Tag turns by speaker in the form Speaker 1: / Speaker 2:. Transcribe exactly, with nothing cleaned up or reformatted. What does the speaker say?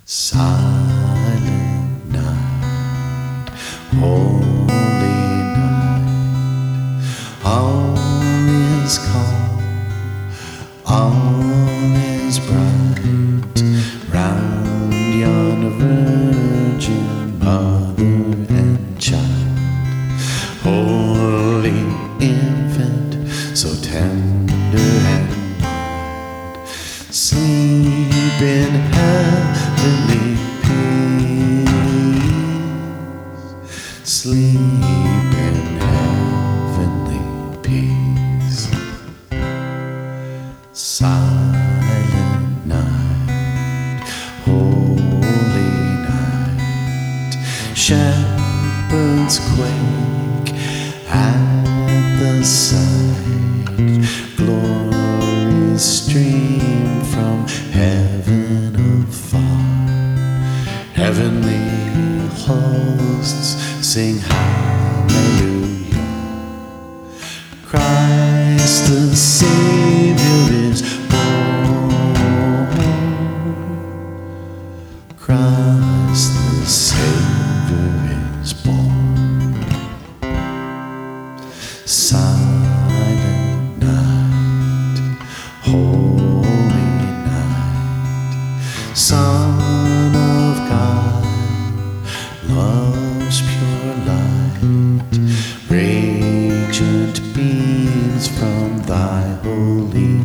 Speaker 1: Silent night, holy night, all is calm, all is bright, round yonder virgin mother and child. Holy infant, so tender and mild, sleep in heavenly peace, sleep in heavenly peace. Silent night, holy night, shepherds quake at the sight, glories stream from heaven afar, heavenly hosts sing hallelujah. Christ the Savior is born, Christ the Savior is born. Silent night, holy night, Son of God, love's pure light, radiant beams from thy holy